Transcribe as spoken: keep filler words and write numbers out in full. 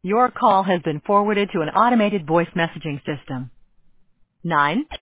Your call has been forwarded to an automated voice messaging system. Nine